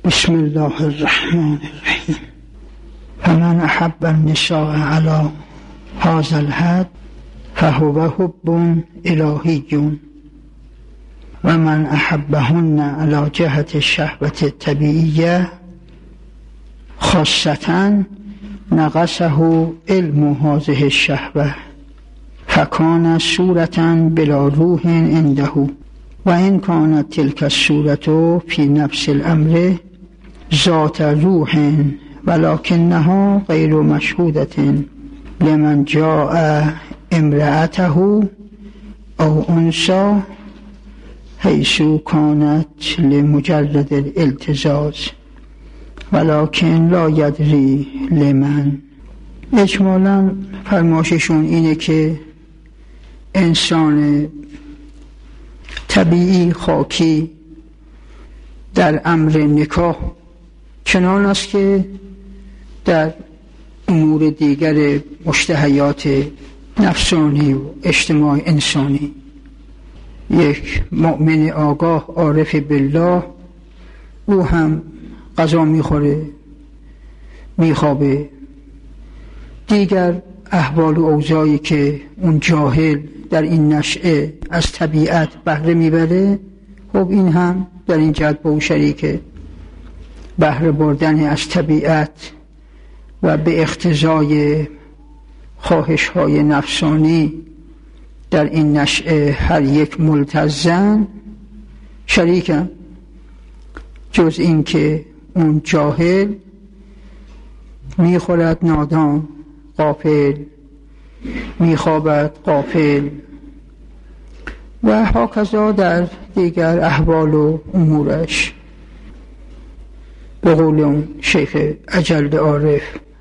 بسم الله الرحمن الرحیم. فمن احب النساء علی هذا الحد فهو حب الهی و من احبهن علی جهت الشهوة الطبیعیه خاصة نقصه علم هذه الشهوة فكان صورة بلا روح عنده و این كانت تلك الصورة في نفس الامر ذات روح ولكنها غير مشهودة لمن جاء امرأته او انثى حيث كانت لمجرد الالتزاز ولكن لا يدري لمن. اجمالا فرمایششون اینه که انسان طبیعی خاکی در امر نکاح چنان است که در امور دیگر مشتهیات نفسانی و اجتماع انسانی. یک مؤمن آگاه عارف بالله او هم غذا میخوره، میخوابه، دیگر احوال و اوضاعی که اون جاهل در این نشأه از طبیعت بهره میبره، خب این هم در این جهت با او شریکه. بهره بردن از طبیعت و به اقتضای خواهش‌های نفسانی در این نشأه هر یک ملتزم شریکم، جز این که اون جاهل میخورد نادان غافل، میخوابد غافل و هاکذا در دیگر احوال و امورش. به قول اون شیخ اجل عارف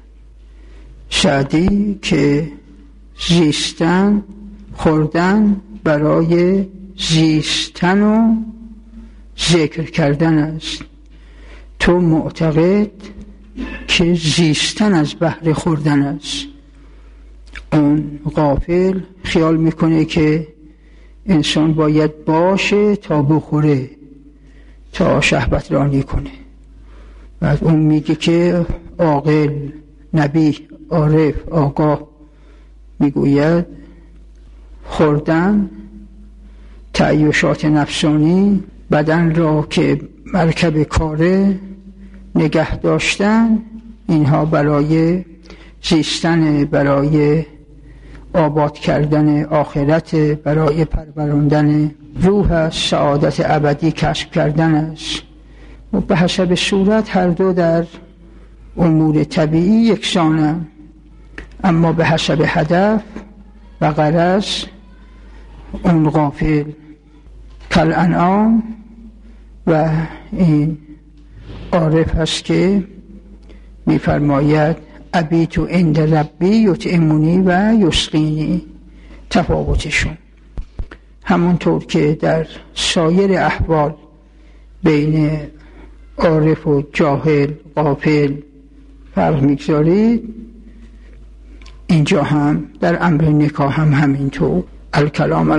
سعدی که زیستن خوردن برای زیستن و ذکر کردن است، تو معتقد که زیستن از بهر خوردن است. اون غافل خیال میکنه که انسان باید باشه تا بخوره، تا شهوت رانی کنه. بعد اون میگه که عاقل، نبی، عارف، آگاه میگوید خوردن، تعیشات نفسانی، بدن را که مرکب کاره نگه داشتن، اینها برای زیستن، برای آباد کردن آخرت، برای پروراندن روح سعادت ابدی کسب کردن است. و به حسب صورت هر دو در امور طبیعی یکسانند، اما به حسب هدف و غرض اون غافل کالانعام. و این عارف هست که می‌فرماید ابیت عند ربی یطعمنی و یسقینی. تفاوتشون همونطور که در سایر احوال بین عارف و جاهل غافل فرق میگذارید، اینجا هم در امر نکاح هم همینطور. الکلام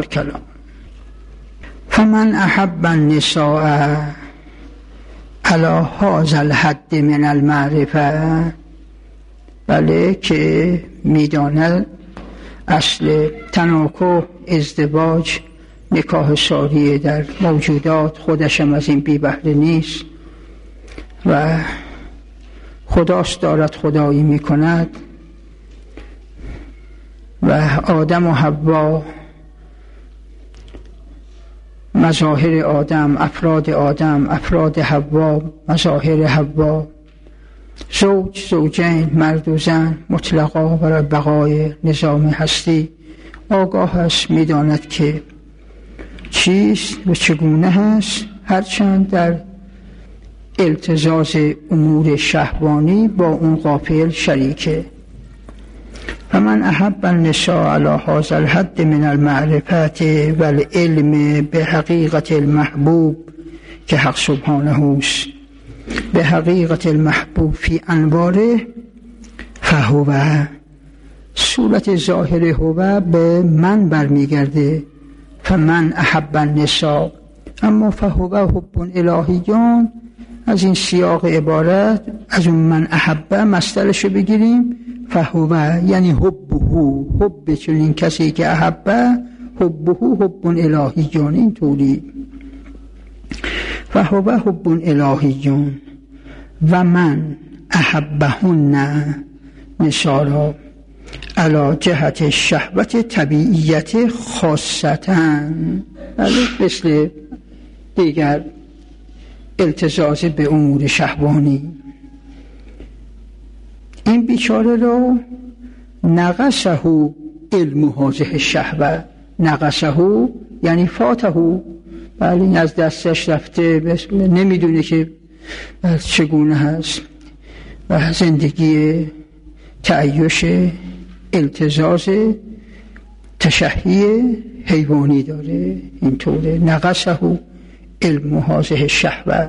فمن احب النساء علی هذا الحد من المعرفه، بله که میداند اصل تناکح، ازدواج، نکاح ساریه در موجودات، خودشم از این بی بهره نیست و خداست دارد خدایی میکند و آدم و حوا، مظاهر آدم، افراد حوا، مظاهر حوا، زوج، زوجین، مرد و زن مطلقا برای بقای نظام هستی آگاه است، میداند که چیست و چگونه هست، هرچند در التزاز امور شهوانی با اون غافل شریکه. فمن احب النساء علی هذا الحد من المعرفة والعلم بحقیقت المحبوب، که حق سبحانه است، به حقیقت المحبوب فی انواره، فهو، صورت ظاهر هو به من برمیگرده، فمن احب النساء، اما فهو حب الهیان از این سیاق عبارت از اون من احبه مصدرشو بگیریم، فهو یعنی حبه، حب چنین کسی که احبه، حبه حب الهیون، این طوری فهو حب الهیون و من احبهن نسارا علی جهت شهوت طبیعیت خاصتن، مثل دیگر التزاز به امور شهوانی. این بیچاره رو نقصه علم هذه الشهوه، نقصه یعنی فاته، این از دستش رفته، نمیدونه که چگونه هست و زندگی تعیش التزاز تشهی حیوانی داره. اینطوره نقصه علم هذه الشهوه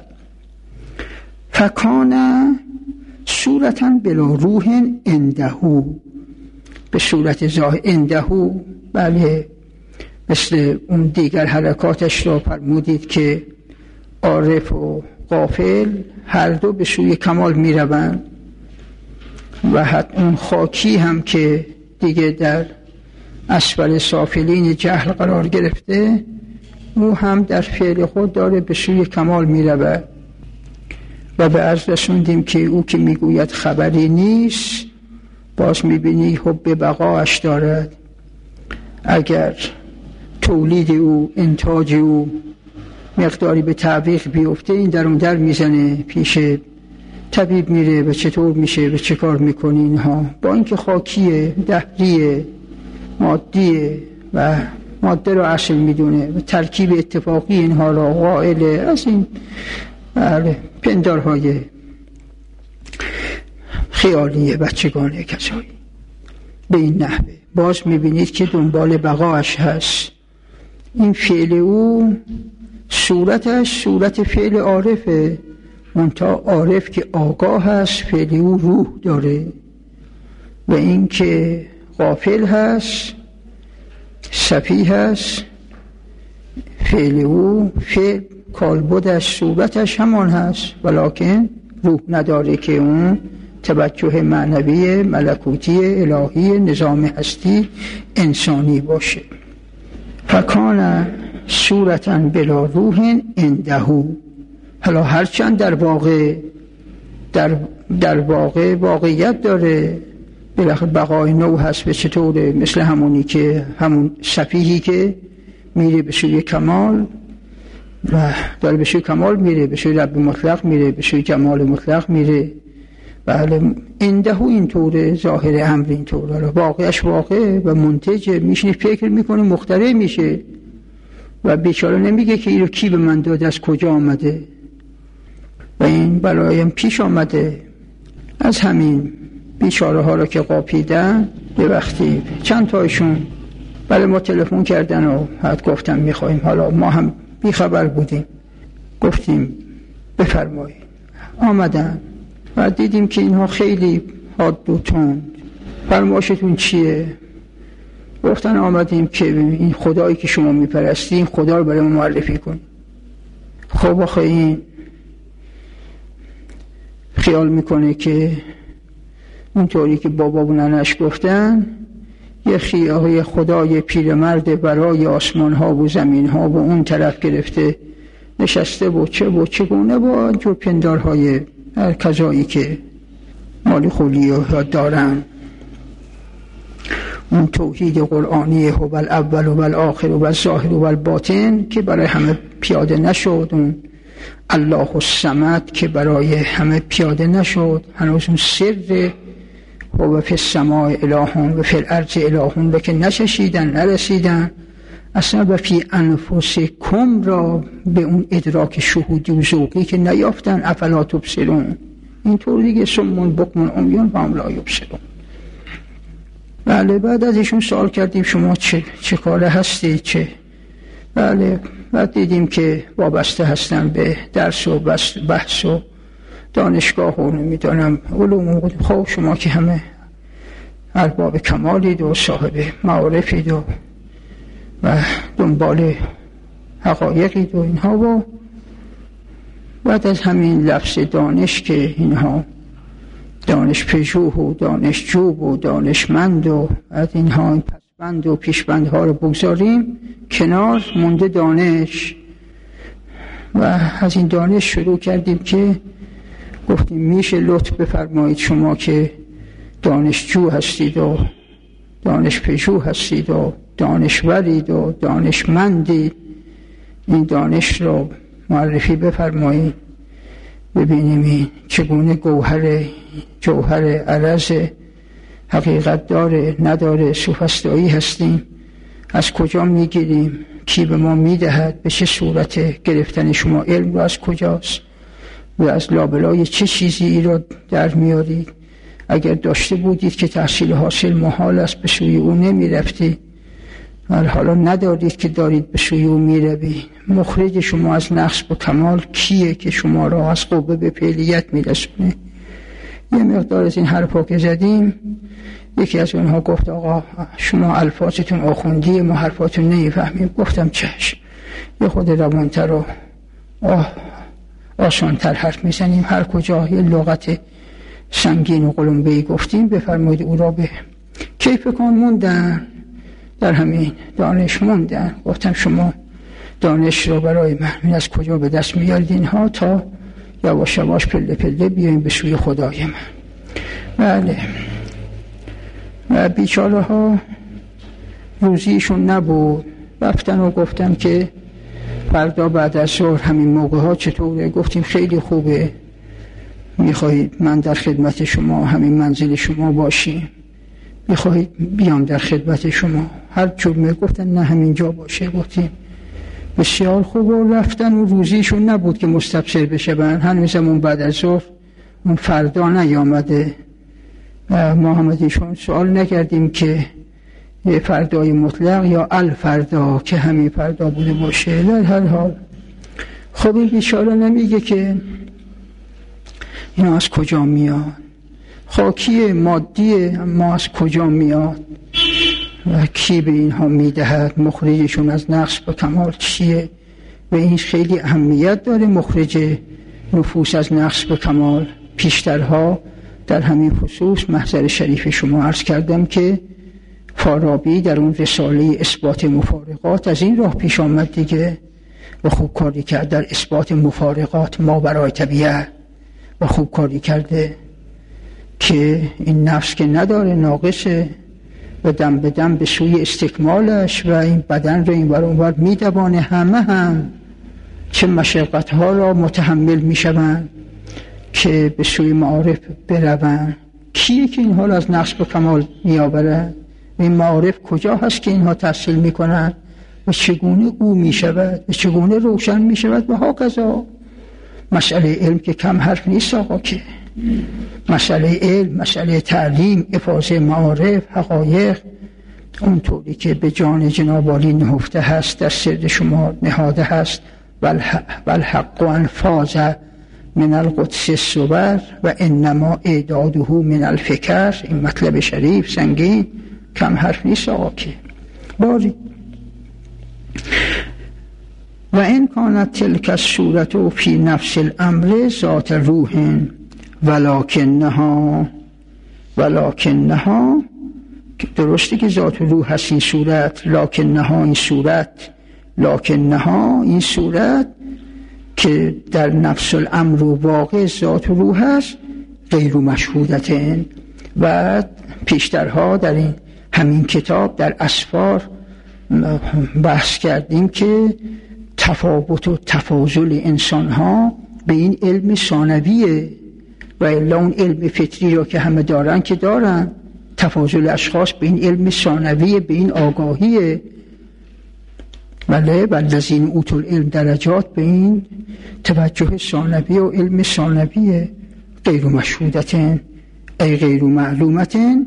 فکان صورتا بلا روح عنده، به صورت ظاهر عنده، بله مثل اون دیگر حرکاتش را فرمودید که عارف و غافل هر دو به سوی کمال می روند و حتی اون خاکی هم که دیگه در اسفل سافلین جهل قرار گرفته، او هم در فعل خود داره به سوی کمال می رود. و به عرض رسوندیم که او که می گوید خبری نیست، باز می بینی حب بقاش دارد. اگر تولید او، انتاج او مقداری به تعویق بیفته، این در اون در میزنه، پیش طبیب میره و چطور میشه و چه کار میکنه اینها، با اینکه خاکیه، دهریه، مادیه و ماده رو اصل میدونه و ترکیب اتفاقی اینها را قائله از این پندارهای خیالی بچگانه کسایی. به این نحوه باز میبینید که دنبال بقاش هست. این فعل او صورتش صورت فعل عارفه، منتها عارف که آگاه هست فعل او روح داره، و این که غافل هست سفیه هست فعل او فعل کالبدش صورتش همان هست، ولکن روح نداره که اون توجه معنوی ملکوتی الهی نظام هستی انسانی باشه. فکان صورتاً بلا روح عنده. حالا هرچند در واقع واقعیت داره، بالاخره بقای نو هست، به چطوره؟ مثل همونی که همون سفیهی که میره به سوی کمال و داره به سوی کمال میره، به سوی رب مطلق میره، به سوی جمال مطلق میره. بله عنده اینطوره، ظاهر امر اینطوره، واقعش واقع و منتج میشینه فکر میکنه، مخترع میشه و بیچاره نمیگه که اینو کی به من داده، از کجا آمده و این برایم پیش آمده. از همین بیچاره ها رو که قاپیدن، به وقتی چند تایشون بله ما تلفن کردن و حد گفتم میخواییم، حالا ما هم بیخبر بودیم، گفتیم بفرمایید، آمدن و دیدیم که اینها خیلی حاد و تند. فرمایشتون چیه؟ گفتن آمدیم که این خدایی که شما میپرستین خدا رو برای ما معرفی کن. خب آخه این خیال میکنه که اونطوری که بابا و ننش گفتن یه خدای پیرمرد برای آسمان ها و زمین ها و اون طرف گرفته نشسته و چگونه با جو پندارهای کذایی که مالی خولی دارن. اون توحید قرآنی هو الاول و الاخر و الظاهر و الباطن که برای همه پیاده نشد، اون الله الصمد که برای همه پیاده نشد، هنوز اون سر و فی السماء الهون و فی الارض الهون که نششیدن، نرسیدن اصلا، و فی انفسکم را به اون ادراک شهودی و ذوقی که نیافتن. افلا تبصرون، اینطور دیگه سمون بکمون عمیان و هم لا یبصرون. بله بعد از ایشون سوال کردیم شما چه کاره هستی چه؟ بله بعد دیدیم که وابسته هستن به درس و بحث و دانشگاه و نمیدانم علوم. خب شما که همه ارباب کمالید و صاحب معارفید و دنبال حقایقید و اینها، و بعد از همین لفظ دانش که اینها دانش پژوه و دانشجو و دانشمند و از اینها این پسبند و پیشبندها رو بگذاریم کنار، مونده دانش. و از این دانش شروع کردیم که گفتیم میشه لطف بفرمایید شما که دانشجو هستید و دانش پژوه هستید و دانشورید و دانشمندید، این دانش رو معرفی بفرمایید ببینیم این چگونه جوهر عرض حقیقت داره نداره، سوفسطایی هستیم، از کجا میگیریم، کی به ما میدهد، به چه صورت گرفتن شما علم رو از کجاست و از لابلای چه چیزی رو در میارید. اگر داشته بودید که تحصیل حاصل محال است به سوی او نمیرفتید، حالا ندارید که دارید به سوی او میروید. مخرج شما از نقص به کمال کیه که شما را از قوه به فعلیت میرسونه؟ یه مقدار از این حرفا که زدیم، یکی از اونها گفت آقا شما الفاظتون آخوندی، ما حرفاتون نمیفهمیم. گفتم چشم، یه خود روانتر و آسانتر حرف میزنیم، هر کجا یه لغت سنگین و قلمبه‌ای گفتیم بفرمایید او را به کیف کن. موندن در همین دانش موندن. گفتم شما دانش را برای من از کجا به دست میارید اینها تا یواش یواش پله پله بیاییم به سوی خدای من. بله. و بیچاره ها روزیشون نبود، رفتن و گفتن که فردا بعد از ظهر همین موقع ها چطوره؟ گفتیم خیلی خوبه، میخواهید من در خدمت شما همین منزل شما باشیم، میخواهید بیام در خدمت شما هر جمعه؟ گفتن نه همین جا باشه. گفتیم بسیار خوب. و رفتن و روزیشون نبود که مستبصر بشه. هنوزمون بعد از ظهر اون فردا نیامده و ما هم ازشون سوال نکردیم که یه فردای مطلق یا الفردا که همین فردا بوده باشه. در هر حال خب این بیچاره نمیگه که اینا از کجا میاد، خاکی مادی ما از کجا میاد و کی به اینها میدهد، مخرجشون از نقص به کمال چیه. و این خیلی اهمیت داره، مخرج نفوس از نقص به کمال. پیشترها در همین خصوص محضر شریف شما عرض کردم که فارابی در اون رساله اثبات مفارقات از این راه پیش آمد دیگه و خوب کاری کرد در اثبات مفارقات ما برای طبیعت و خوب کاری کرده که این نفس که نداره ناقصه و دم به دم به سوی استکمالش و این بدن رو این ور اون ور میدوانه. همه هم چه مشقت ها را متحمل میشوند که به سوی معارف بروند. کیه که این حال از نقص به کمال میآورد؟ این معارف کجا هست که اینها تحصیل میکنند و چگونه او میشود و چگونه روشن میشود و هاکذا. مسئله علم که کم حرف نیست آقا، که مسئله علم، مسئله تعلیم، افاضه معارف، حقایق اونطوری که به جان جناب عالی نهفته هست در سر شما نهاده هست. والحق انفاذ من القدس الصور و انما اعداده من الفکر. این مطلب شریف سنگین کم حرف نیست آقا که باری. و این کانت تلک الصورت فی نفس الامر ذات روح ولکنها درسته که ذات روح هست این صورت، لکنها این صورت که در نفس الامر واقع ذات روح هست غیر مشهودتن. و پیشترها در این همین کتاب در اسفار بحث کردیم که تفاوت و تفاضل انسان ها به این علم ثانویه و الا اون علم فطری را که همه دارن که دارن، تفاضل اشخاص به این علم ثانویه، به این آگاهیه. ولی والذین اوتوا العلم درجات، به این توجه ثانوی و علم ثانویه. غیر مشهودتن ای غیر معلومتن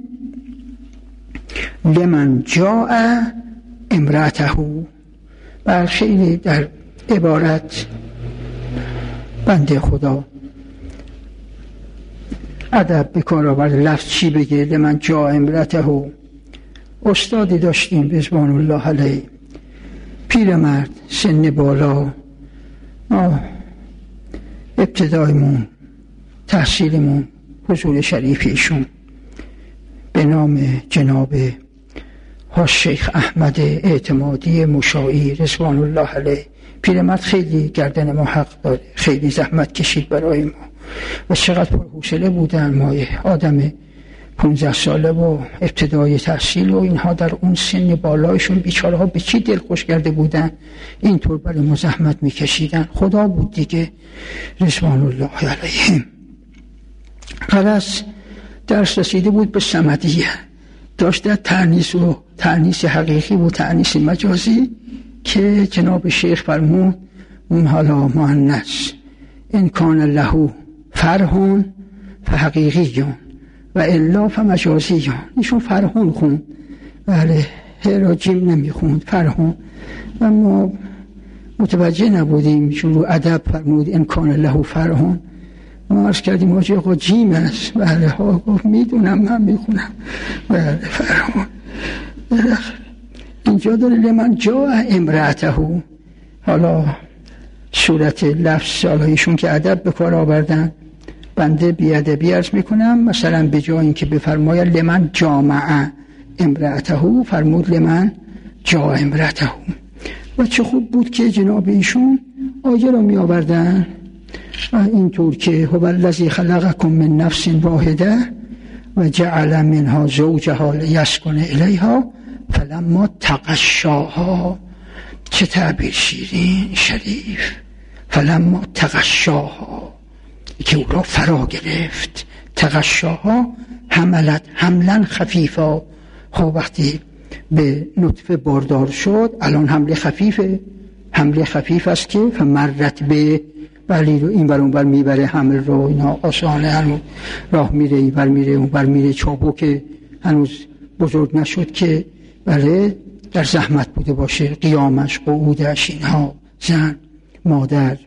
لمن جاء امرأته. بر خیلی در عبارت بنده خدا ادب بکار آورد، لفظ چی بگه؟ لمن جاء امرأته. استادی داشتیم رضوان الله علیه، پیرمرد سن بالا، ابتدایمون تحصیلمون حضور شریف ایشون به نام جناب شیخ احمد اعتمادی مشاعی رضوان الله علیه. پیرمرد خیلی گردن ما حق داره، خیلی زحمت کشید برای ما و چقدر پرحوصله بودن. ما آدم 15 ساله و ابتدای تحصیل و اینها در اون سن بالایشون بیچاره ها به چی دل خوش کرده بودن، اینطور برای ما زحمت میکشیدن. خدا بود دیگه رضوان الله علیهم. خلاص درس رسیده بود به صمدیه، داشت در تأنیس حقیقی و تأنیس مجازی که جناب شیخ فرمود اون حالا مؤنث ان کان له فرح فحقیقی و الا فمجازی. ایشون فرحون خوند، بله هر جیم نمیخوند فرحون و ما متوجه نبودیم چون رو ادب فرمود ان کان له فرحون. ما عرض کردیم آقا جیم است. بله ها گفت میدونم من میخونم. بله فرحون. اینجا داره لمن جاء امرأته. حالا صورت لفظ ایشون که ادب به کار آوردن، بنده بیادبی عرض میکنم، مثلا به جای اینکه بفرماید لمن جامع امرأته فرمود لمن جاء امرأته. و چه خوب بود که جناب ایشون آیه رو می آوردن اینطور که هو الذی خلقکم من نفس واحده و جعل منها زوجها لیسکن الیها فلما تغشاها. چه تعبیر شیرین شریف. فلما تغشاها که او را فرا گرفت. تغشاها حملت حملا خفیفا. خب وقتی به نطفه باردار شد الان حمله خفیفه، حمله خفیف است که فمرت به ولی رو این بر اون بر میبره، حمل رو اینا آسانه، هنوز راه میره این بر میره اون بر میره، چابک هنوز بزرگ نشد که بله در زحمت بوده باشه، قیامش قعودش اینها، زن مادر.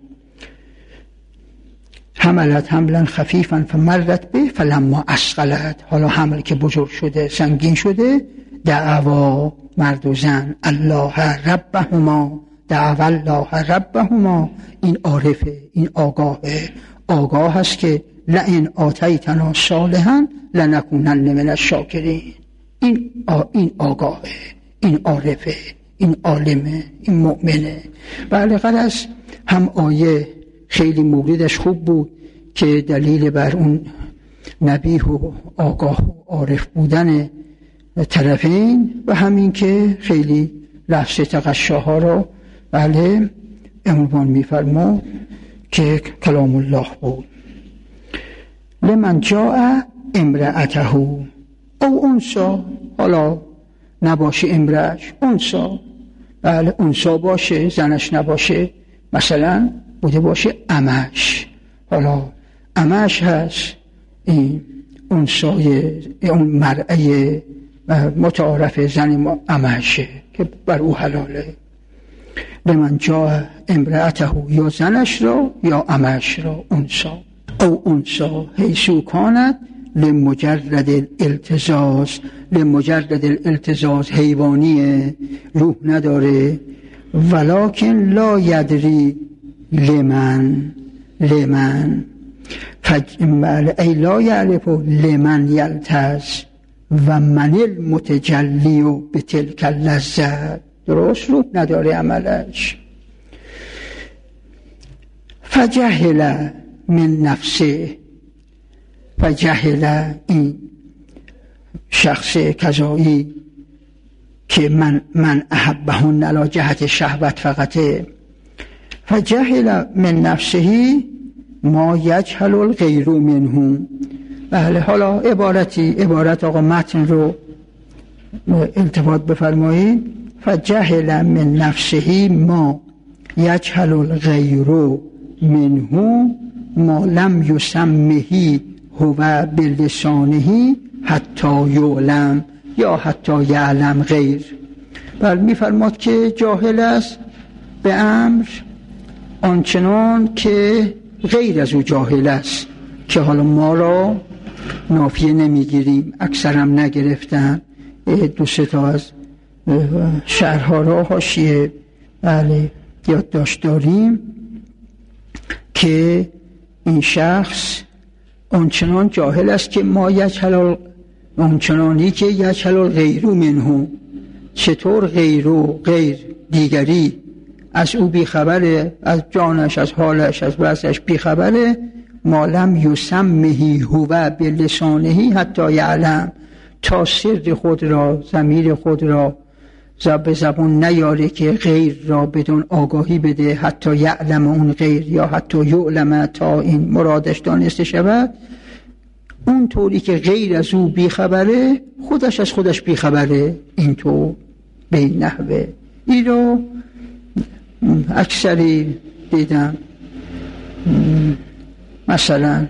حملت حملا خفیفا فمرت به فلما اسقلت. حالا حمل که بزرگ شده سنگین شده، دعوا مرد و زن الله ربهما، دعوا الله ربهما. این عارفه، این آگاه هست که لئن آتیتنا صالحا لنکونن من الشاکرین. این آگاهه، این عارفه، این عالمه، این مؤمنه. بله غرض هم آیه خیلی موردش خوب بود که دلیل بر اون نبیه و آگاه و عارف بودن طرفین، و همین که خیلی لفظ تغشاها رو بله عنوان می‌فرما که کلام الله بود. لمن جاء امرأته او انسا. حالا نباشه امرأش، انسا. بله انسا باشه، زنش نباشه، مثلا بوده باشه امش. حالا امش هست، این انسای اون مرعه متعارف زن امشه که بر او حلاله. لمن جاء امرأته، یا زنش را یا امش را، انسا او انسا حیثو کانت لمجرد الالتزاز حیوانیه، روح نداره. ولکن لا یدری لمن ای لا یعرف لمن یلتز و من المتجلی به تلک اللذت. درست روح نداره عملش. فجهل من نفسه. فجهل این شخص کذایی که من احبهن علی جهت شهوت فقطه. فجهل من نفسه ما یجهل الغیر منه. بله حالا عبارت آقا متن رو التفات بفرمایید. فجهل من نفسه ما یجهل الغیر منه ما لم یسمه هو بلسانه حتی یعلم یا حتی یعلم غیر. بله میفرماد که جاهل است به امر آنچنان که غیر از او جاهل است، که حالا ما را نافیه نمیگیریم، اکثرم نگرفتن. 2-3 تا از شعرها را حاشیه بله یادداشت داریم که این شخص اونچنان جاهل است که ما یجهل اونچنانی که یجهل الغیر منه، چطور غیر دیگری از او بیخبره، از جانش، از حالش، از وضعش بیخبره. ما لم یسمه هو بلسانه حتی یعلم، تا سر خود را، ضمیر خود را به زبان نیاره که غیر را بدون آگاهی بده، حتی یعلم اون غیر یا حتی یعلم تا این مرادش دانسته شود. اون طوری که غیر از او بیخبره، خودش از خودش بیخبره. این تو به این نحوه. این رو اکثری دیدم. مثلا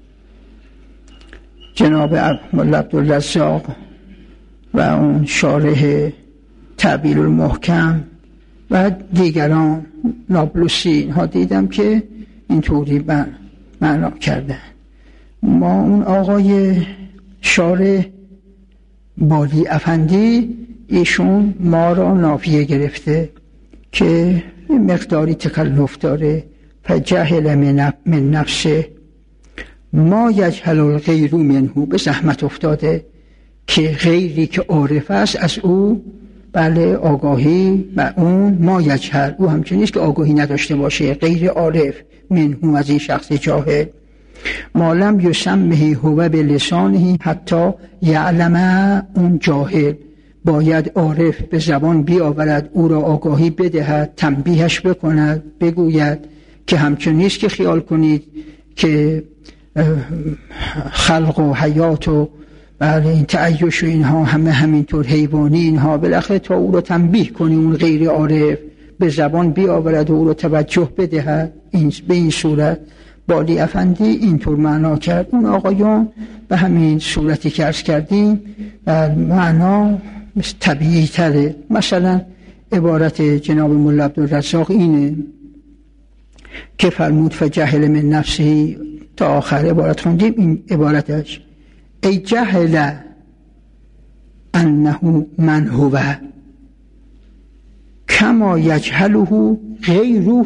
جناب مولا عبدالرزاق و اون شارح تعبیر المحکم و دیگران نابلسی، اینها دیدم که اینطوری معنا کردن. ما اون آقای شارح بالی افندی، ایشون ما را نافیه گرفته که مقداری تکلف داره. فجهل من نفسه ما یجهل الغیر منه، به زحمت افتاده که غیری که عارف است از او بله آگاهی و اون ما یجهل، او همچنین نیست که آگاهی نداشته باشه، غیر عارف منه از این شخص جاهل. ما لم یسمه هو بلسانه حتی یعلم، اون جاهل باید عارف به زبان بیاورد، او را آگاهی بدهد، تنبیهش بکند، بگوید که همچنین نیست که خیال کنید که خلق و حیات و بله این تعیش و اینها همه همینطور حیوانی، اینها بالاخره تا او را تنبیه کنی، اون غیر عارف به زبان بیاورد و او را توجه بدهد. به این صورت بالی افندی اینطور معنا کرد. اون آقایان به همین صورتی که عرض کردیم معنا طبیعی تره. مثلا عبارت جناب مولا عبدالرزاق اینه که فرمود فجهل من نفسه، تا آخر عبارت خوندیم. این عبارتش ای جهل انه من هو کما یجهله غیره،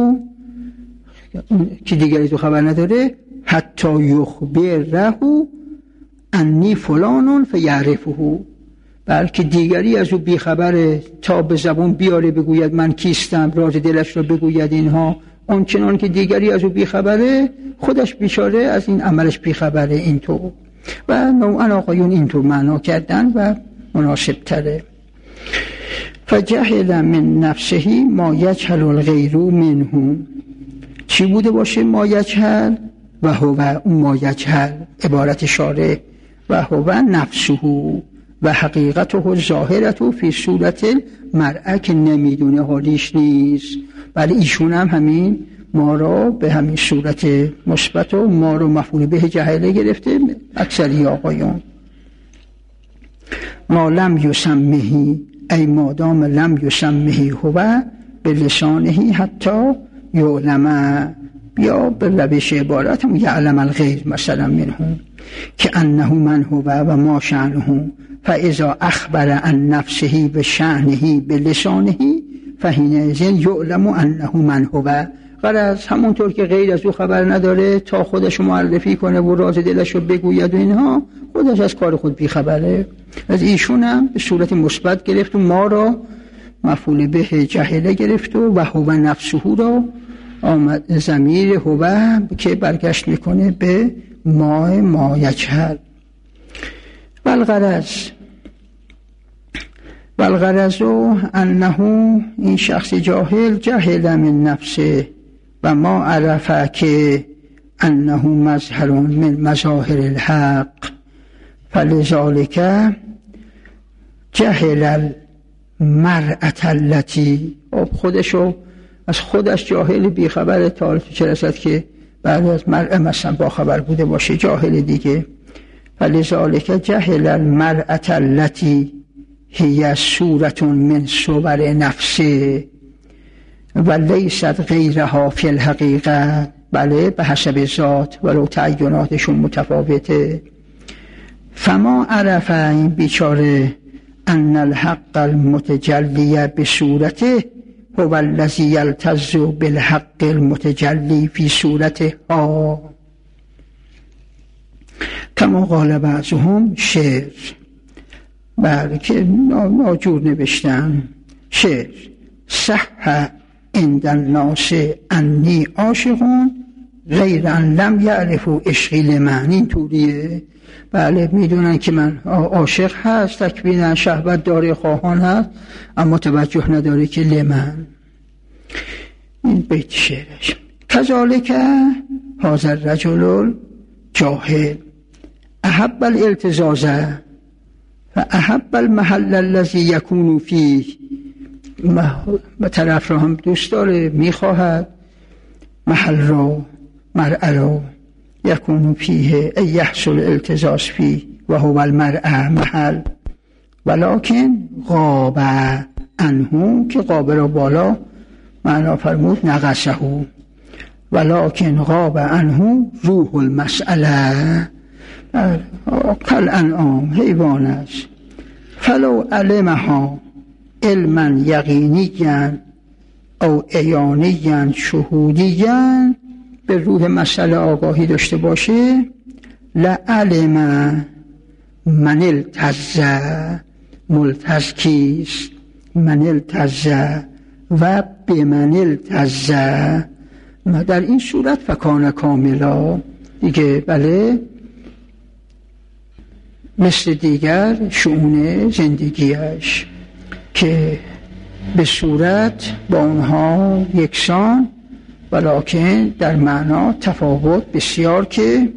که دیگری تو خبر نداره، حتی یخبره انی فلان فیعرفه، بلکه دیگری از او بیخبره تا به زبان بیاره بگوید من کیستم، راز دلش را بگوید. اینها اونچنان که دیگری از او بیخبره، خودش بیچاره از این عملش بیخبره. اینطور و نوعا آقایون اینطور معنا کردن و مناسب تره. فجهل من نفسه ما یجهل الغیر منه، چی بوده باشه ما یجهل؟ و هو اون ما یجهل، عبارت شارح و هو نفسه و حقیقته ظاهرته فی صورت المرء، که نمیدونه حالیش نیست. ولی ایشون هم همین ما را به همین صورت مثبت و ما را مفعول به جهله گرفته. اکثری آقایون ما لم یسمه، ای مادام لم یسمه هو به لسانه حتی یعلم، یا به روش عبارت یعلم الغیر مثلا منه که انه من هو و ما شأنه، فاذا اخبر عن نفسه به شأنه به لسانه فحینئذ یعلم انه من هو. غرض همونطور که غیر از او خبر نداره تا خودش معرفی کنه و راز دلش رو بگوید و اینها، خودش از کار خود بیخبره. از ایشون هم به صورت مثبت گرفت و ما را مفعول به جهله گرفت و هو نفسه را آمد ضمیر هو که برگشت میکنه به ما یجهل. والغرض انه این شخص جاهل جهل من نفسه و ما عرفه که انه مظهر من مظاهر الحق، فلذلك جهل المرأة التي، خودشو از خودش جاهل بیخبر، تا چه رسد که بعد از مرأة مثلا با خبر بوده باشه جاهل دیگه. فلذلك جهل المرأة التي هي صورة من صور نفسه و لیست غیرها فی الحقیقه، بله به حسب ذات ولو تعیناتشون متفاوته. فما عرف این بیچاره ان الحق المتجلی به صورته هو الذی یلتز بالحق المتجلی فی صورتها. کما قال بعضهم شعر، بله که ناجور نوشتن شعر. صح عند الناس انی عاشقون غیر ان لم یعرفوا عشقی لمن. این طوریه. بله میدونن که من عاشق هست، تکبیرن شهوت داره، خواهان هست، اما توجه نداره که لمن. این بیت شعرش. کذالک هذا الرجل جاهل احب الالتزاز و احب المحل الذي یکون فیه. طرف رو هم دوست داره، میخواهد محل رو، مرء رو، یکون فیه ای یحصل التزاز فیه و هو المرء محل. ولکن غاب عنه، که غاب رو بالا معنا فرمود نقصه، ولکن غاب عنه روح المسئله. کل انعام، حیوان است. فلو علمها علما یقینیا او عیانیا شهودیا، به روح مسئله آگاهی داشته باشه، لعلم من التز، ملتز کیست، من التز و به من التز، در این صورت فکان کاملا دیگه. بله مثل دیگر شؤون زندگیش که به صورت با اونها یکسان، ولکن در معنا تفاوت بسیار. که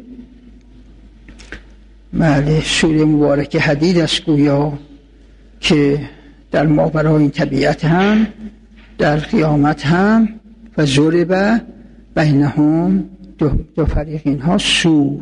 بله سوره مبارکه حدید است گویا که در ماورای این طبیعت هم در قیامت هم و ضرب بینهم، دو فریقین ها، سور،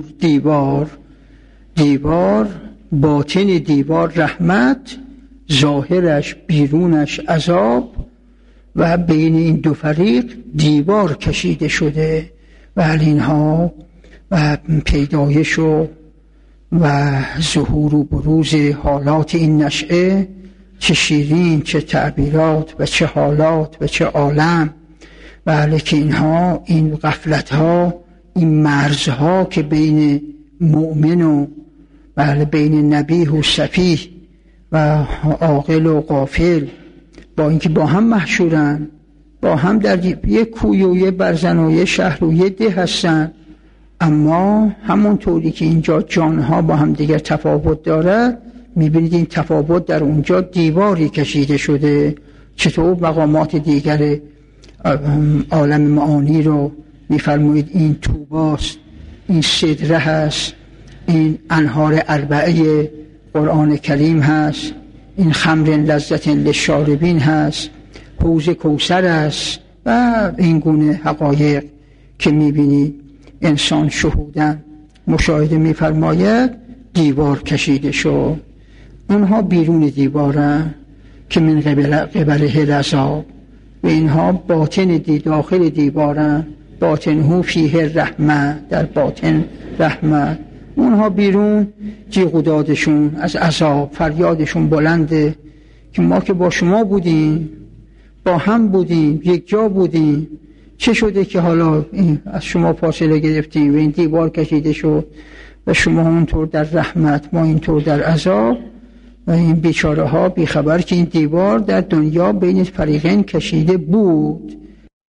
دیوار، باطن دیوار رحمت، ظاهرش بیرونش عذاب، و بین این دو فریق دیوار کشیده شده. و اینها و پیدایش و ظهور و بروز حالات این نشأه، چه شیرین، چه تعبیرات و چه حالات و چه عالم. بله که اینها، این غفلتها، این مرزها که بین مؤمن و بله بین نبیه و سفیه و عاقل و غافل، با اینکه با هم محشورن، با هم در یک کوی و یک برزن و یک شهر و یک ده هستن، اما همونطوری که اینجا جانها با هم دیگر تفاوت داره، میبینید این تفاوت در اونجا دیواری کشیده شده. چطور مقامات دیگر عالم معانی رو میفرمایید این طوباست، این سدره هست، این انهار اربعه قرآن کریم هست، این خمر لذت للشاربین هست، حوض کوثر است و این گونه حقایق که میبینید انسان شهودن مشاهده میفرماید. دیوار کشیده شد، اونها بیرون دیوارن که من قبله العذاب، و اینها باطن داخل دیوارن، باطنه فیه رحمه، در باطن رحمت. اونها بیرون جیغ و دادشون از عذاب، فریادشون بلنده که ما که با شما بودیم، با هم بودیم، یک جا بودیم، چه شده که حالا از شما فاصله گرفتیم و این دیوار کشیده شد و شما اونطور در رحمت، ما اینطور در عذاب. و این بیچاره ها بیخبر که این دیوار در دنیا بین فریقین کشیده بود.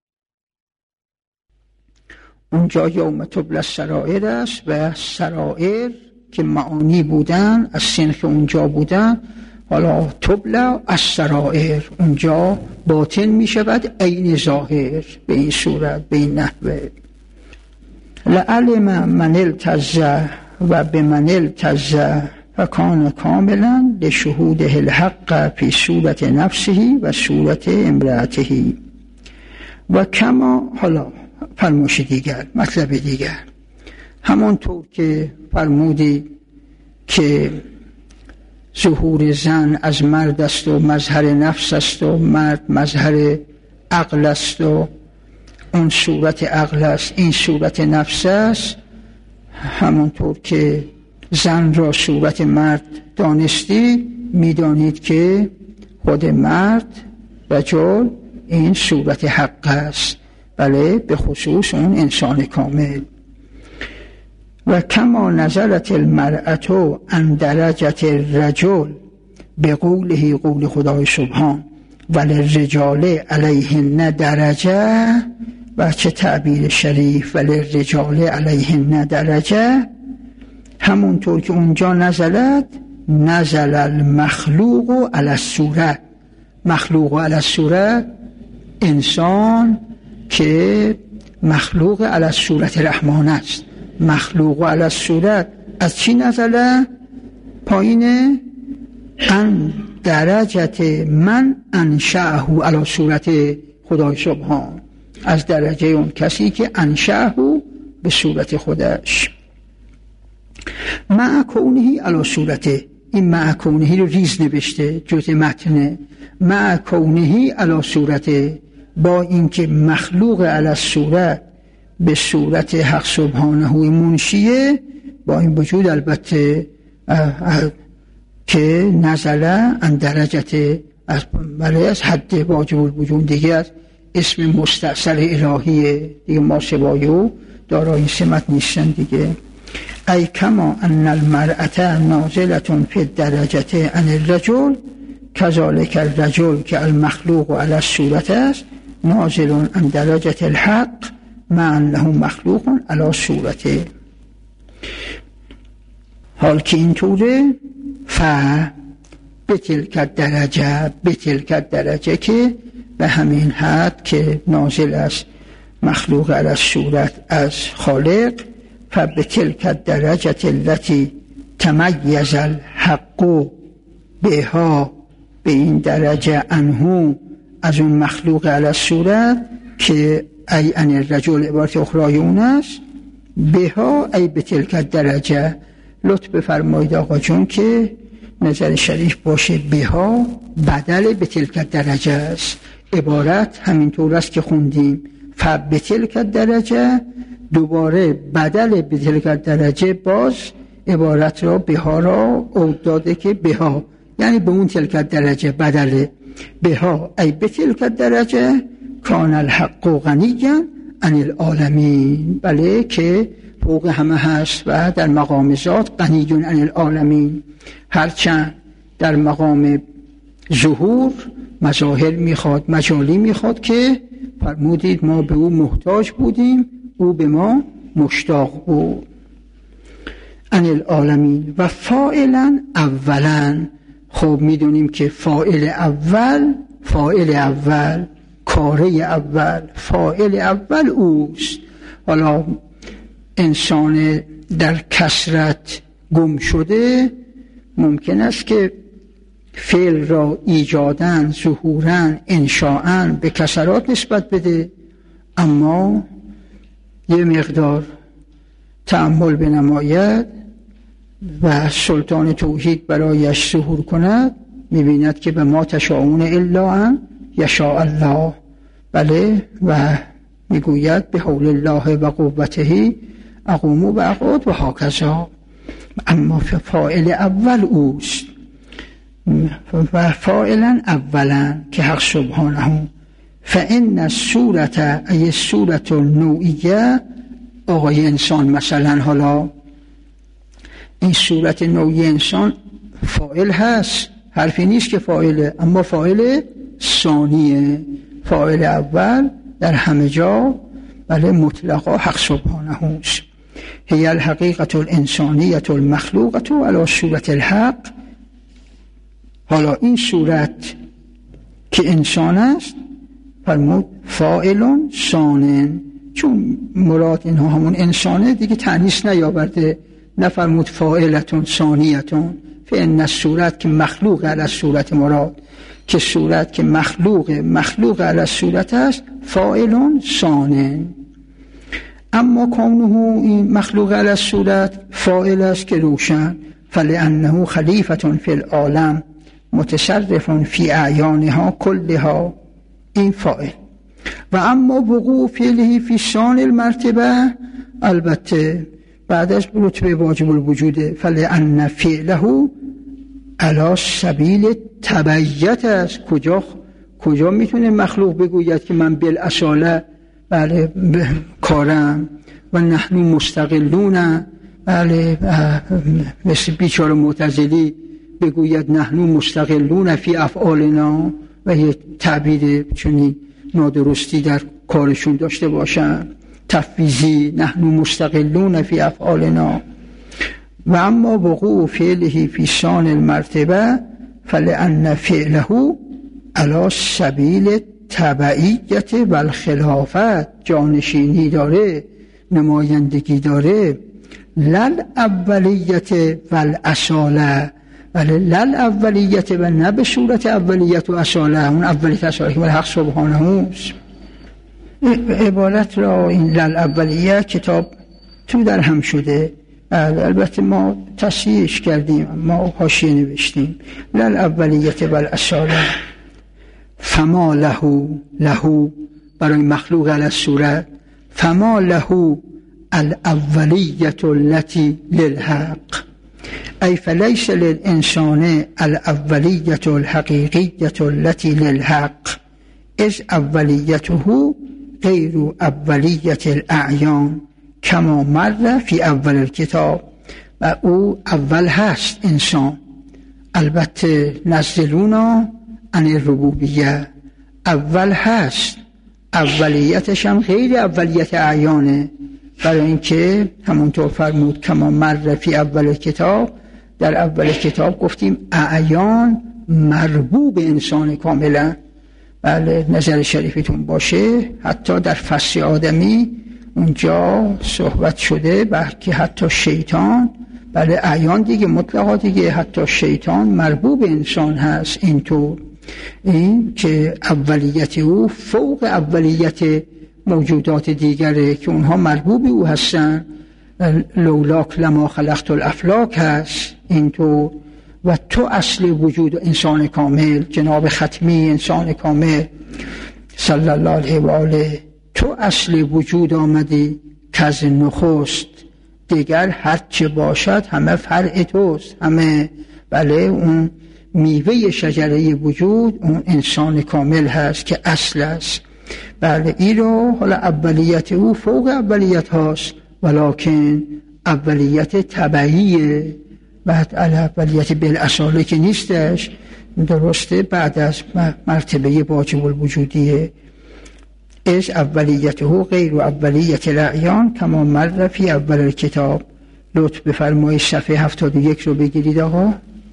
اونجا یوم تبلی السرائر است و سرائر که معانی بودن از سنخ اونجا بودن، حالا تبلی السرائر اونجا باطن می شود عین ظاهر، به این صورت، به این نحوه. لعلم من التز و به من التز فکان کاملا لشهوده الحق فی صورت نفسه و صورت امرأته. و کما، حالا فرموش دیگر، مطلب دیگر، همانطور که فرمودی که ظهور زن از مرد است و مظهر نفس است و مرد مظهر عقل است و اون صورت عقل است، این صورت نفس است. همانطور که زن را صورت مرد دانستی، میدانید که خود مرد رجل این صورت حق است، بله، به خصوص اون انسان کامل. و کما نزلت المرأة عن درجة الرجل به قوله، قول خدای سبحان، وللرجال علیهن درجه، و چه تعبیر شریف، وللرجال علیهن درجه، همونطور که اونجا نزلت، نزل المخلوق علی الصورت، مخلوق علی الصورت، انسان که مخلوق علی الصورت رحمان است، مخلوق علی الصورت از چی نزله؟ پایینه، ان درجت من انشأه علی صورت خدای سبحان، از درجه اون کسی که انشأه به صورت خودش، مع کونه علی صورته، این مع کونه رو ریز نوشته جزء متنه، مع کونه علی صورته، با اینکه مخلوق علی صورت به صورت حق سبحانه منشیه، با این وجود البته که نزله ان درجت، از حد واجب الوجود، دیگه از اسم مستأصل الهیه دیگه، ما سوایو دارای سمت نیستن دیگه. ای کما ان المرأة نازلة فی الدرجة عن الرجل، کذالک الرجل که المخلوق علی الصورت است، نازل عن درجة الحق مع انه مخلوق علی صورته. حال که اینطوره، بتلک درجه که به همین حد که نازل است مخلوق علی الصورت از خالق، فبتلک درجه التي تمیز الحق بها، به این درجه عنه، از اون مخلوق علی الصورت که ای ان الرجل عبارت اخرای اون است، بها ای بتلک درجه. لطف بفرمایید آقا جون که نظر شریف باشه بها بدل بتلک درجه است، عبارت همینطور است که خوندیم، فبتلک درجه، دوباره بدل بتلک درجه، باز عبارت را بها را عود داده که بها یعنی به اون تلک درجه بدله، بها ای بتلک درجه کان الحق غنیا عن العالمین، بله، که فوق همه هست و در مقام ذات غنی عن العالمین، هرچند در مقام ظهور مظاهر میخواد، مجالی میخواد که فرمودید ما به او محتاج بودیم، او به ما مشتاق بود. عن العالمین و فاعلا اولا، خب میدونیم که فاعل اول کاره اول، فاعل اول اوست. حالا انسان در کثرت گم شده ممکن است که فعل را ایجادن، ظهورن، انشاءن به کثرات نسبت بده، اما یه مقدار تأمل بنماید و سلطان توحید برایش ظهور کند، میبیند که به ما تشاءون الا ان یشاء الله، بله، و میگوید به حول الله و قوته اقوم و اقعد و هاکذا، اما فاعل اول اوست و فاعلا اولا که حق سبحانه. فان الصورت ای صورت نوعیه، آقای انسان مثلا، حالا این صورت نوعی انسان فاعل هست، حرفی نیست که فاعله، اما فاعل ثانیه، فاعل اول در همه جا، بله، مطلقا حق سبحانه است. هی الحقیقت الانسانیت المخلوقت علی صورت الحق. حالا این صورت که انسان است فرمود فاعلون ثانن، چون مراد اینها همون انسانه دیگه تأنیث نیاورده، نفرمود فاعلتون ثانیتون، فإن الصورت که مخلوق علی صورت مراد، که صورت که مخلوق علی صورت است، فاعلون ثانن. اما کونه این مخلوق علی صورت فاعل است که روشن، فلانه خلیفة فی العالم متصرف فی اعیانها کلها، این فاعل. و اما وقوع فعله فی شان المرتبه، البته بعدش رتبه واجب الوجوده، فلان کجا میتونه مخلوق بگوید که من بالاصاله بله کارم و نحن مستقلون، بله مثل بیچاره معتزلی بگوید نحن مستقلون فی افعالنا و یه تعبیر چنین نادرستی در کارشون داشته باشن، تفویضی، نحن مستقلون فی افعالنا. و اما وقوع فعله فی شان المرتبه فلأن فعله علی سبیل تبعیت و الخلافت، جانشینی داره، نمایندگی داره، لل اولیت و الاصاله، ولی لل اولیت و نه به صورت اولیت و اصاله، اون اولیت اصاله که حق سبحانه است. عبارت را این لل اولیه کتاب تو در هم شده، البته ما تصحیحش کردیم، ما حاشیه نوشتیم لل اولیت و الاصاله. فما له برای مخلوق علی الصورت، فما له الاولیت التي للحق، ای فلیس للانسان الاولیت الحقیقیت التي للحق، از اولیته غیر اولیت الاعیان کما مر فی اول الکتاب. و او اول هست انسان، البته نزلونا عن الربوبیه، اول هست، اولیتش هم غیر اولیت اعیانه، برای اینکه همونطور فرمود کما مر فی اول کتاب، در اول کتاب گفتیم اعیان مربوب انسان کاملا. بله نظر شریفتون باشه حتی در فصل آدمی اونجا صحبت شده که حتی شیطان، بله اعیان دیگه مطلقا دیگه، حتی شیطان مربوب انسان هست. اینطور این که اولیت او فوق اولیت موجودات دیگره که اونها مربوب او هستن، لولاک لما خلقت الافلاک هست. اینطور و تو اصل وجود انسان کامل، جناب ختمی انسان کامل صلی الله علیه و آله، تو اصل وجود آمدی که از نخست، دیگر هر چه باشد همه فرع توست، همه بله اون میوه شجره وجود اون انسان کامل هست که اصل است. بله این رو حالا اولیت او فوق اولیت هاست، ولکن اولیت تبعیه، بعد اولیت بالاصاله که نیستش، درسته بعد از مرتبه واجب الوجودیه. از اولیته غیر و اولیت الاعیان کما مر فی اول الکتاب. لطف بفرمایید صفحه 71 رو بگیرید آقا،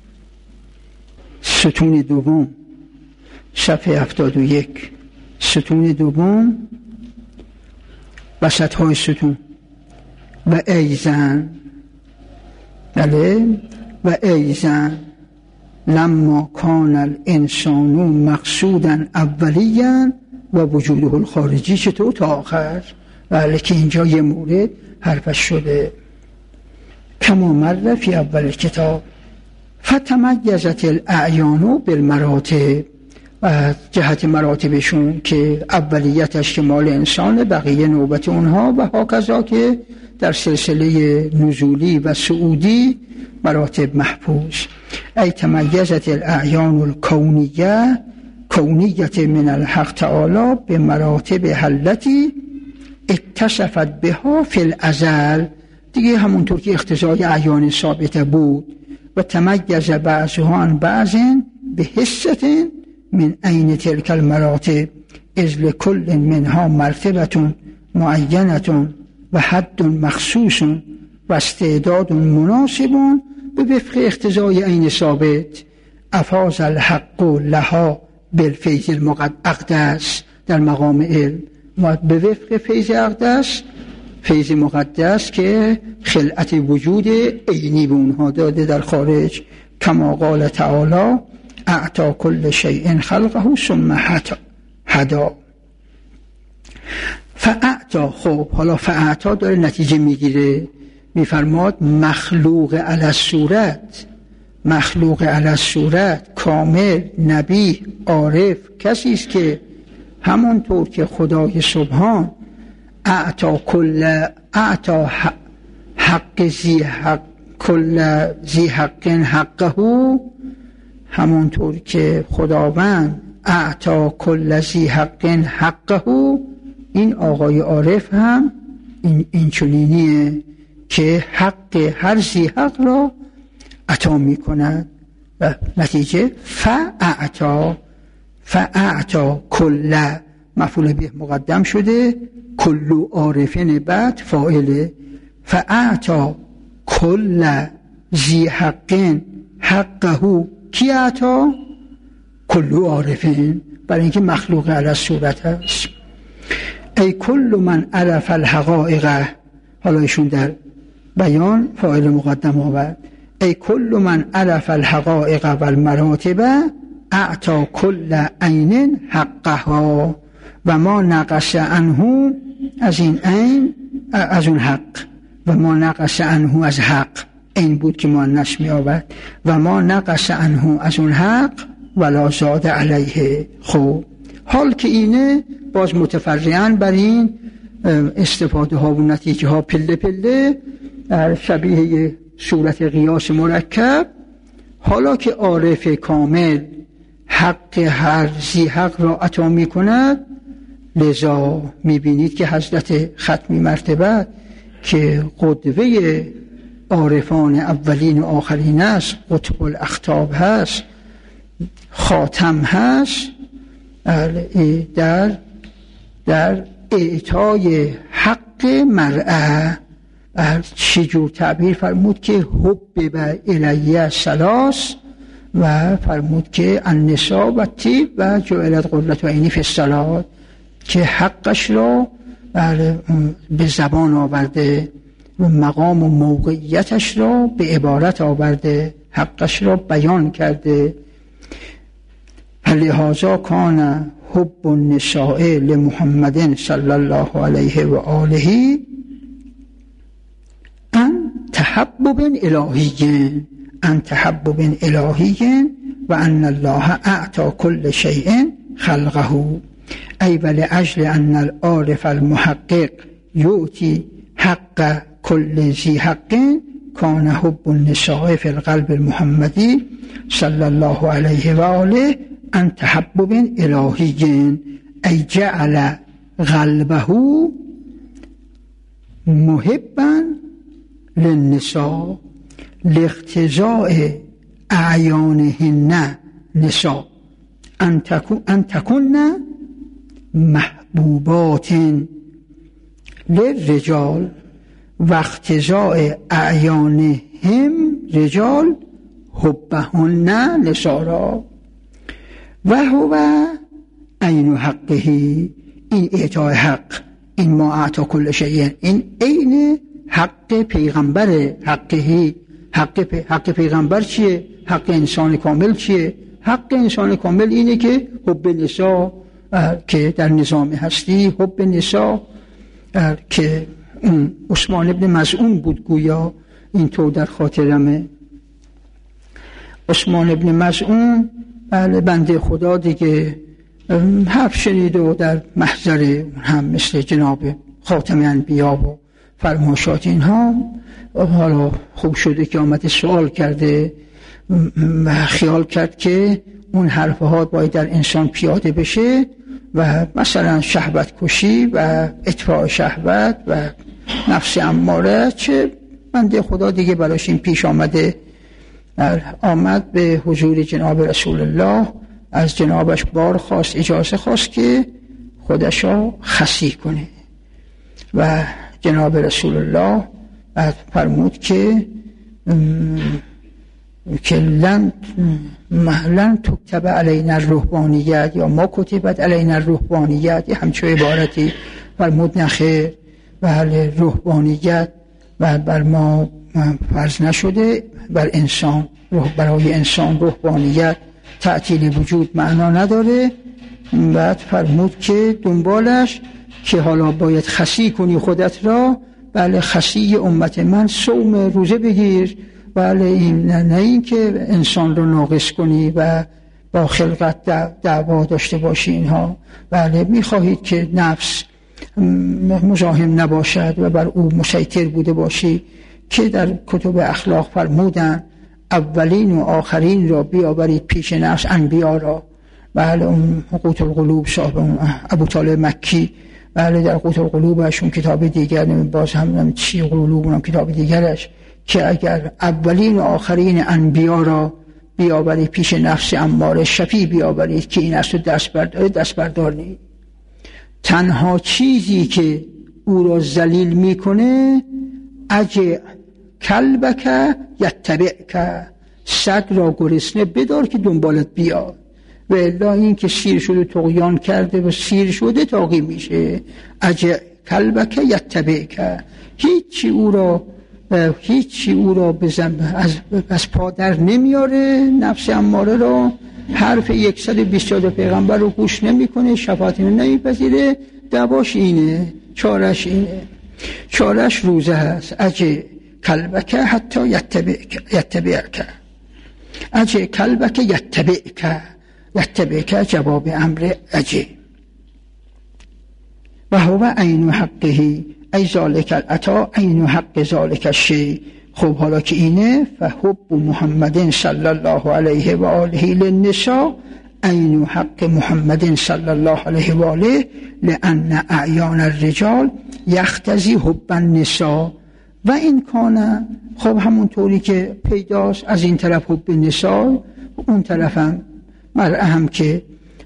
ستون دوم، صفحه 71 ستون دوم وسط های ستون. و ایزن، بله و ایزن لما کان الانسان مقصودا اولیاً و وجوده الخارجی، چطور تا آخر، بله که اینجا یه مورد حرفش شده کما مر فی اول کتاب. فتمیزت الاعیان بالمراتب، و جهت مراتبشون که اولیتش که مال انسان، بقیه نوبت اونها، و هاکذا که در سلسله نزولی و صعودی مراتب محفوظ. ای تمیزت الاعیان الکونیه، کونیت من الحق تعالی به مراتب حلتی اتصفت بها فی الازل، دیگه همونطور که اختزای اعیان ثابته بود. و تمیز بعضها عن بعض به حست من عین تلک المراتب، از لکل منها مرتبه معینه و حد مخصوص و استعداد مناسب به وفق اختزای عین ثابت. افاز الحق لها بالفیض المقدس، در مقام علم و به وفق فیض اقدس، فیض مقدس که خلعت وجود عینی به اونها داده در خارج. کما قال تعالی اعطا کل شیء خلقه ثم هدا. فاعطا، خب حالا فاعطا داره نتیجه میگیره، میفرماد مخلوق علی الصورت، مخلوق علی الصورت کامل، نبی، عارف، کسی است که همونطور که خدای سبحان اعطا حق ذی حق کل ذی حق حقه، همونطور که خداوند اعطا کل ذی حق حقه. این آقای عارف هم این چنینیه که حق هر ذی حق را عطا می کند و نتیجه فاعطا کل مفعول به مقدم شده، کل عارفین بعد فاعله. فاعطا کل ذی حق حقه. کی عطا؟ کل عارفین، برای اینکه مخلوق علی صورت هست. ای کل من عرف الحقائق. حالا ایشون در بیان فاعل مقدم آورد. ای کل من عرف الحقائق والمراتب اعطا کل عین حقها و ما نقص عنه از این عین از اون حق، و ما نقص عنه از حق، این بود که مؤنث می آورد، و ما نقص عنه از اون حق ولا زاد علیه. خب حال که اینه، باز متفرعاً بر این استفاده ها و نتیجه ها پله پله شبیه صورت قیاس مرکب. حالا که عارف کامل حق هر ذی حق را عطا می کند، لذا می بینید که حضرت ختمی مرتبه که قدوه عارفان اولین و آخرین است، قطب الاقطاب هست، خاتم هست، در اعطای حق مرأة چجور تعبیر فرمود که حب به الیه ثلاث، و فرمود که النساء و طیب و جعلت قرة عینی فی الصلاة، که حقش را به زبان آورده و مقام و موقعیتش را به عبارت آورده، حقش را بیان کرده. لهذا کان حب النساء لمحمد صلی الله علیه و آله ان تحبب الهی و ان الله اعطى کل شیء خلقه. ای ولأجل ان العارف المحقق یؤتی حق کل ذی حق کان حب النساء فی القلب المحمدی صلی الله علیه و آله ان تحبب الهی. ای جعل قلبه محبا للنساء لاقتضاء اعیانهن نساء ان تكن محبوبات للرجال و اقتضاء اعیانهم رجال حبهن نساء و هو عین حقه. این اعطای حق، این ما اعطا کل شیء، این عین حق پیغمبر. حق پیغمبر چیه؟ حق انسان کامل چیه؟ حق انسان کامل اینه که حب نساء که در نظام هستی، حب نساء که عثمان ابن مظعون بود گویا، اینطور در خاطرمه. عثمان ابن مظعون بنده خدا دیگه حرف شنید و در محضر هم مثل جناب خاتم انبیا و فرماشات اینها، حالا خوب شده که آمده سوال کرده و خیال کرد که اون حرفها باید در انسان پیاده بشه و مثلا شهوت کشی و اطفاء شهوت و نفس اماره، چه بنده خدا دیگه براش این پیش آمده. آمد به حضور جناب رسول الله، از جنابش بار خواست، اجازه خواست که خودشو خسی کنه و جناب رسول الله فرمود که لن تکتب علینا الرهبانیت یا ما کتبت علینا الرهبانیت، همچون عبارتی فرمود نخیر، بله رهبانیت و بر ما فرض نشده، بر انسان، برای انسان رهبانیت تعطیل وجود معنا نداره. بعد فرمود که دنبالش که حالا باید خسی کنی خودت را، بله خسی امت من صوم روزه بگیر، بله این نه این که انسان رو ناقص کنی و با خلقت دعوا داشته باشی اینها. بله میخواهید که نفس مزاحم نباشد و بر او مسیطر بوده باشی، که در کتب اخلاق فرمودن اولین و آخرین را بیاورید پیش نفس، انبیا را، بله اون قوت القلوب صاحب ابو طالب مکی، بله در قوت القلوبش اون کتاب دیگر، باز هم چی قلوب اون کتاب دیگرش، که اگر اولین و آخرین انبیا را بیاورید پیش نفس اماره شفیع بیاورید که این است و دست بردار نیست. تنها چیزی که او را ذلیل میکنه اجع کلبک یتبعک، سگ را گرسنه بدار که دنبالت بیاد، و الا این که سیر شده طغیان کرده و سیر شده طاغی میشه. اجع کلبک یتبعک، هیچی او را از پا در نمیاره. نفس اماره را، حرف 120 پیغمبر رو گوش نمیکنه، شفاعت نمیپذیره. دواش اینه، چارش اینه، چارش روزه هست. اجع کلبک حتی یتبعک، اجع کلبک یتبعک جواب امر اجع. و هو عین حقه ای ذالک العطا عین حق ذالک الشیء. خب حالا که اینه، فحب محمد صلی الله علیه و آله للنساء عین حق محمد صلی الله علیه و آله لان اعیان الرجال یختزی حب النساء و این کانه. خب همونطوری که پیداست از این طرف حب نساء، اون طرف هم مرأة هم که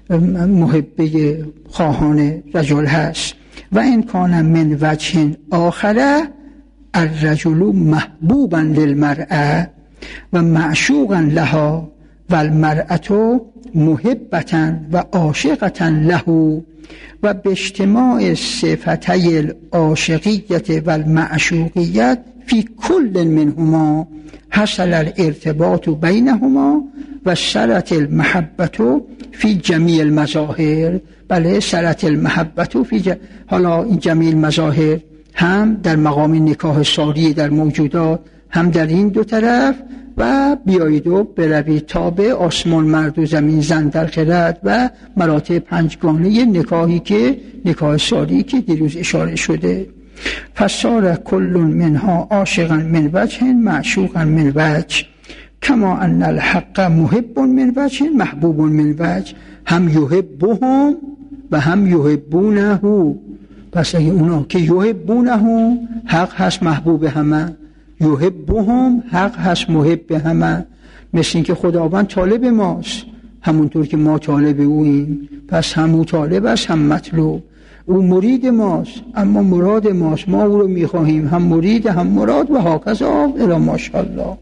محبه خواهان رجل هست. و این کان من وجه آخره الرجل محبوبا للمرأة و معشوقا لها و المرأة محبتا و عاشقتا له و به اجتماع صفتي العاشقیت و المعشوقیت فی کل منهما حصل الارتباط بینهما و سرت المحبت فی جمیع المظاهر. بله سرت المحبت فی حالا این جمیع المظاهر هم در مقام نکاح ساری در موجودات، هم در این دو طرف. و بیایید و بروید تا به آسمان مرد و زمین زن در خرد و مراتب پنجگانه نکاحی که نکاح ساری که دیروز اشاره شده. فصار کل منها عاشقا من وجه معشوقا من وجه کما ان الحق محب من وجه محبوب من وجه. هم یحبهم و هم یحبونه. پس اگه اونا که یحبونه حق هست محبوب همه، یحبهم حق هست محب همه. مثل این که خداوند طالب ماست همونطور که ما طالب اویم، پس هم او طالب است هم مطلوب. او مرید ماست اما مراد ماست، ما او رو میخواهیم، هم مرید هم مراد و هاکذا الی ماشاءالله.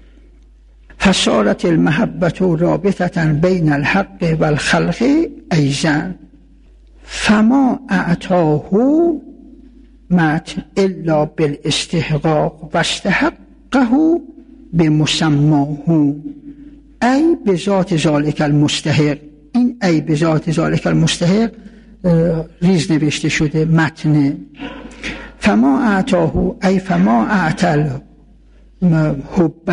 فصارت المحبت رابطة بین الحق و الخلق ایضا فما اعطاه مات الا بالاستحقاق و استحقه بمسماه ای بذات ذالک المستحق. این ای بذات ذالک المستحق ریز نوشته شده متن. فما اعطاه ای فما اعطل حب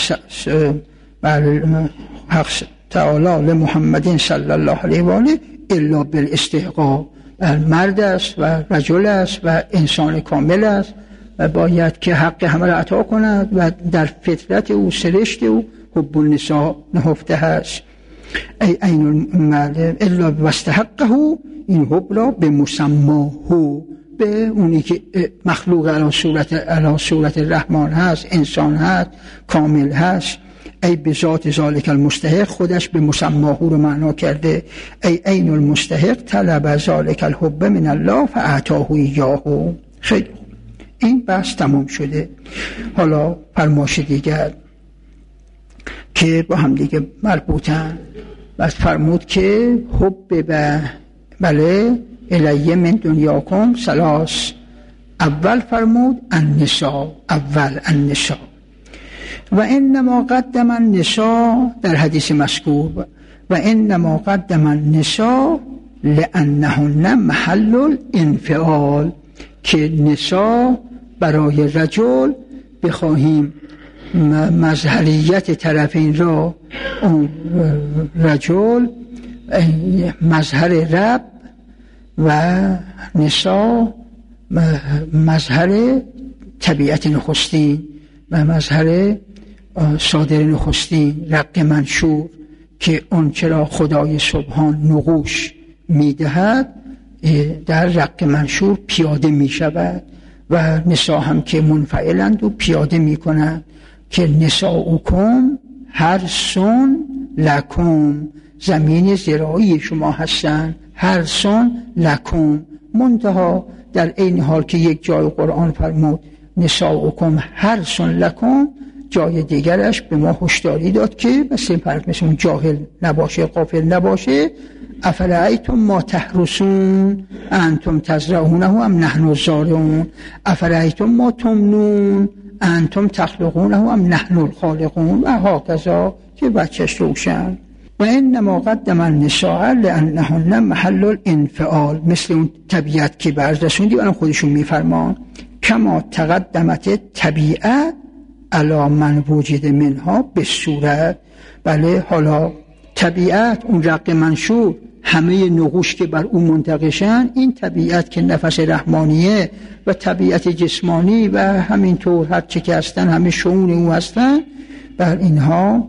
حق تعالی لمحمد صلی الله علیه و آله الا بالاستحقاق. مرد است و رجل است و انسان کامل است و باید که حق همه را عطا کند و در فطرت او سرشت او حب النساء نهفته است. ای عین المعلم الا واستحقه، این حب را به مسماه، به اونی که مخلوق علی صورت الرحمن هست، انسان هست، کامل هست. ای به ذات ذالک المستحق خودش به مسماه رو معنا کرده. ای عین المستحق طلب ذالک الحب من الله فاعطاه ایاه. خیلی این بحث تمام شده. حالا فرمایش دیگر که با هم دیگه مربوطن. بس فرمود که حب بله الیه من دنیاکم ثلاث. اول فرمود النساء، اول النساء و انما قدم النساء در حدیث مذکور و انما قدم النساء لانهن محل الانفعال، که نساء برای رجل بخواهیم مظهریت طرفین را، اون رجل مظهر رب و نساء مظهر طبیعت نخستین و مظهر صادر نخستین رق منشور که اون چرا خدای سبحان نقوش میدهد در رق منشور پیاده میشود و نساء هم که منفعلند و پیاده میکنند که نساؤکم حرث لکم، زمین زراعی شما هستند، حرث لکم. منتها در این حال که یک جای قرآن فرمود نساؤکم حرث لکم، جای دیگرش به ما هشداری داد که مثل اون جاهل نباشه، غافل نباشه. افرأیتم ما تحرثون انتم تزرعونه ام نحن الزارعون، افرأیتم ما تمنون انتم تخلقونه ام نحن الخالقون و هکذا که بچش روشن. و انما قدم النساء لانهن محل الانفعال، مثل اون طبیعت که برز رسوندی برام خودشون میفرمان کما تقدمت طبیعت علی من وجد منها به صورت. بله، حالا طبیعت اون رق منشور همه نقوش که بر اون منتقشن، این طبیعت که نفس رحمانیه و طبیعت جسمانی و همینطور هر چه که هستن همه شؤون او هستن، بر اینها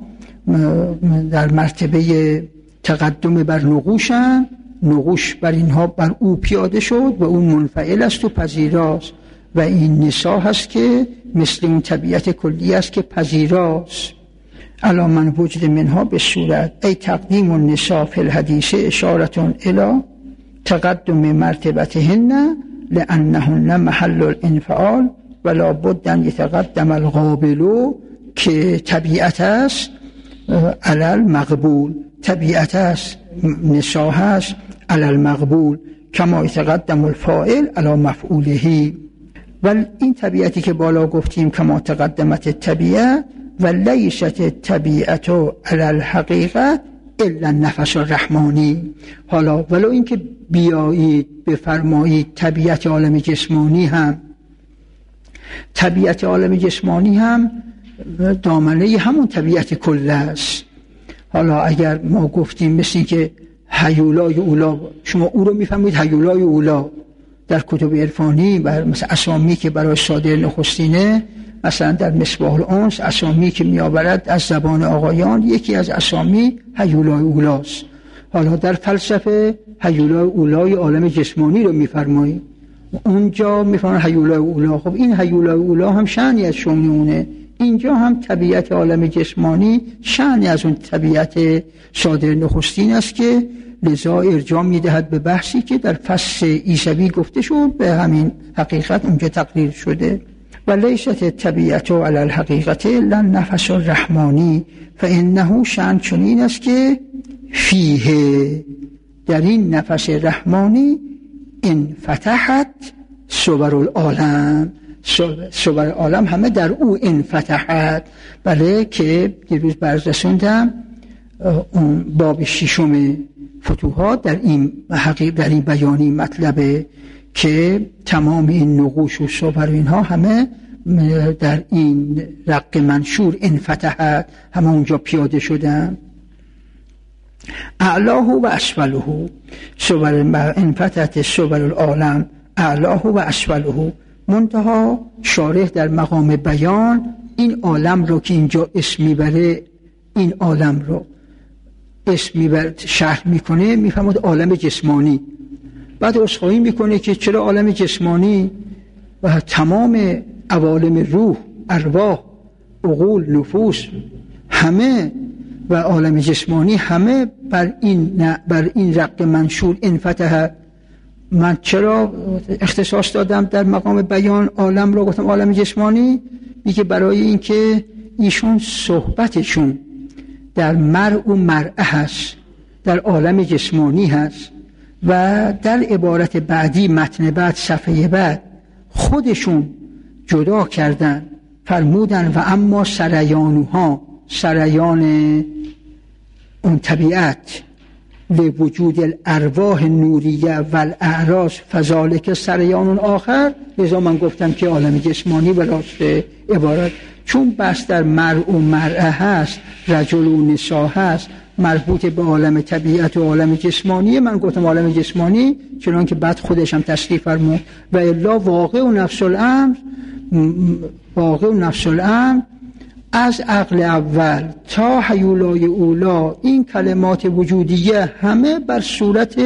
در مرتبه تقدم بر نقوشن. نقوش بر اینها بر او پیاده شد و اون منفعل است و پذیراست و این نساء هست که مثل اون طبیعت کلی است که پذیراست. علا من وجد منها به صورت ای تقدیم النساء فی الحدیث اشارتون الی تقدم مرتبتهن لانهن محل الانفعال ولا بد ان یتقدم القابل، که طبیعت است علی المقبول، طبیعت است نساء هست علی المقبول کما یتقدم الفاعل علی مفعوله. و این طبیعتی که بالا گفتیم کما تقدمت الطبیعه و لیست الطبیعت علی الحقیقه الا النفس الرحمانی. حالا ولو اینکه بیایید بفرمایید طبیعت عالم جسمانی هم، طبیعت عالم جسمانی هم دامنه همون طبیعت کل است. حالا اگر ما گفتیم مثل که هیولای اولا، شما او رو میفهمید هیولای اولا در کتب عرفانی، مثلا اسامی که برای صادر نخستینه، مثلا در مصباح الانس اسامی که میآورد از زبان آقایان، یکی از اسامی هیولای اولاست. حالا در فلسفه هیولای اولای عالم جسمانی رو میفرمایید، اونجا میفرمایید هیولای اولا. خب این هیولای اولا هم شأنی از شؤون اونه، اینجا هم طبیعت عالم جسمانی شأنی از اون طبیعت صادر نخستین است که لذا ارجاع میدهد به بحثی که در فصل عیسوی گفته شد، به همین حقیقت اونجا تقریر شده. و لیست الطبیعت علی الحقیقت الا النفس الرحمانی فانه شأن چنین است که فیه، در این نفس رحمانی انفتحت صور العالم، صور العالم همه در او انفتحت. بله، که دیروز برز رسوندم اون باب ششم فتوحات در این بیانی مطلبه که تمام این نقوش و صور اینها همه در این رق منشور انفتحت، همه اونجا پیاده شدن. اعلاه و اسفله، صور انفتحت صور العالم اعلاه و اسفله. منتها شارح در مقام بیان این عالم رو که اینجا اسم میبره، این عالم رو اسم میبره، شرح میکنه، میفهمد عالم جسمانی. بعد عذرخواهی میکنه که چرا عالم جسمانی و تمام عوالم روح، ارواح، عقول، نفوس، همه و عالم جسمانی همه بر این رق منشور انفتح. من چرا اختصاص دادم در مقام بیان عالم رو گفتم عالم جسمانی؟ میگه برای اینکه ایشون صحبتشون در مرء و مرأه هست، در عالم جسمانی هست و در عبارت بعدی متن بعد صفحه بعد خودشون جدا کردن، فرمودن و اما سریانوها، سریان اون طبیعت لوجود الارواح نوریه و الاعراض فذالک سریان آخر. لذا من گفتم که عالم جسمانی و راست عبارت، چون بس در مرء و مرأه هست، رجل و نساء هست، مربوط به عالم طبیعت و عالم جسمانی، من گفتم عالم جسمانی، چنان که بعد خودش هم تصریح فرمود و الا واقع و نفس الامر، واقع و نفس الامر از عقل اول تا هیولای اولا این کلمات وجودیه همه بر صورت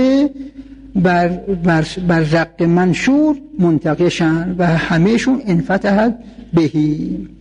بر رق منشور منتقشن و همهشون انفتحت بهی.